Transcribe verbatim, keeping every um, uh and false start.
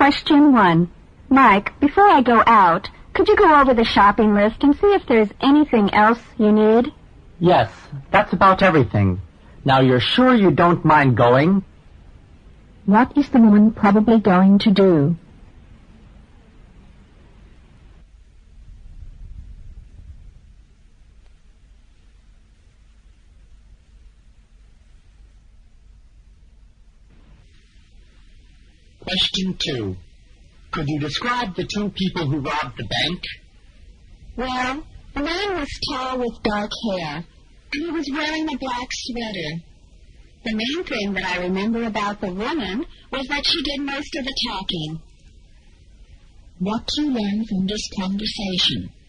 Question one. Mike, before I go out, could you go over the shopping list and see if there's anything else you need? Yes, that's about everything. Now, you're sure you don't mind going? What is the woman probably going to do? Question two. Could you describe the two people who robbed the bank? Well, the man was tall with dark hair, and he was wearing a black sweater. The main thing that I remember about the woman was that she did most of the talking. What do you learn from this conversation?